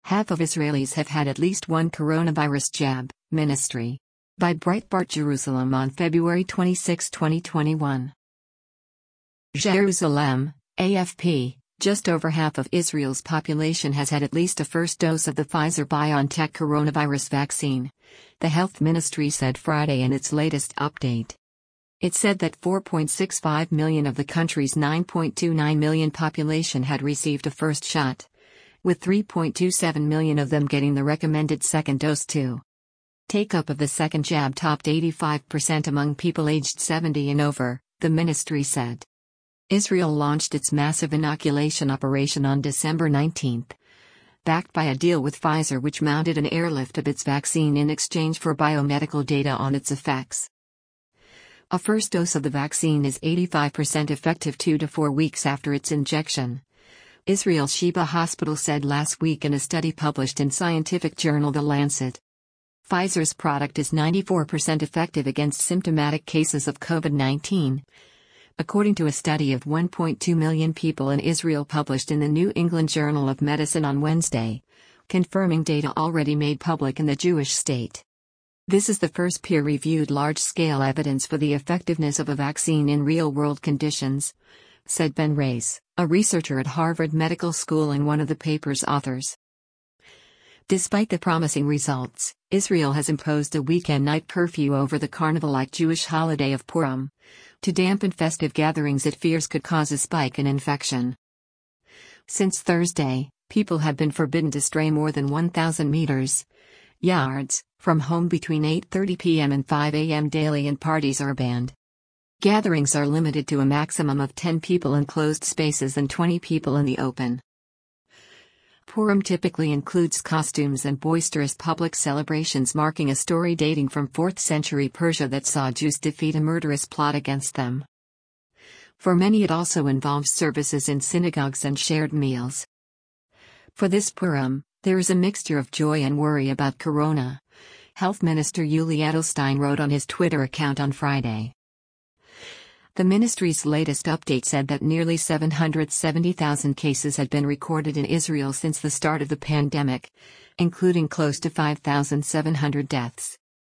Half of Israelis have had at least one coronavirus jab, ministry. By Breitbart Jerusalem on February 26, 2021. Jerusalem, AFP, just over half of Israel's population has had at least a first dose of the Pfizer-BioNTech coronavirus vaccine, the health ministry said Friday in its latest update. It said that 4.65 million of the country's 9.29 million population had received a first shot, with 3.27 million of them getting the recommended second dose too. Take-up of the second jab topped 85% among people aged 70 and over, the ministry said. Israel launched its massive inoculation operation on December 19, backed by a deal with Pfizer which mounted an airlift of its vaccine in exchange for biomedical data on its effects. A first dose of the vaccine is 85% effective 2 to 4 weeks after its injection, Israel's Sheba Hospital said last week in a study published in scientific journal The Lancet. Pfizer's product is 94% effective against symptomatic cases of COVID-19, according to a study of 1.2 million people in Israel published in the New England Journal of Medicine on Wednesday, confirming data already made public in the Jewish state. This is the first peer-reviewed large-scale evidence for the effectiveness of a vaccine in real-world conditions, said Ben Reis, a researcher at Harvard Medical School and one of the paper's authors. Despite the promising results, Israel has imposed a weekend night curfew over the carnival-like Jewish holiday of Purim, to dampen festive gatherings it fears could cause a spike in infection. Since Thursday, people have been forbidden to stray more than 1,000 meters, yards, from home between 8:30 p.m. and 5 a.m. daily, and parties are banned. Gatherings are limited to a maximum of 10 people in closed spaces and 20 people in the open. Purim typically includes costumes and boisterous public celebrations marking a story dating from 4th century Persia that saw Jews defeat a murderous plot against them. For many it also involves services in synagogues and shared meals. For this Purim, there is a mixture of joy and worry about corona, Health Minister Yuli Edelstein wrote on his Twitter account on Friday. The ministry's latest update said that nearly 770,000 cases had been recorded in Israel since the start of the pandemic, including close to 5,700 deaths.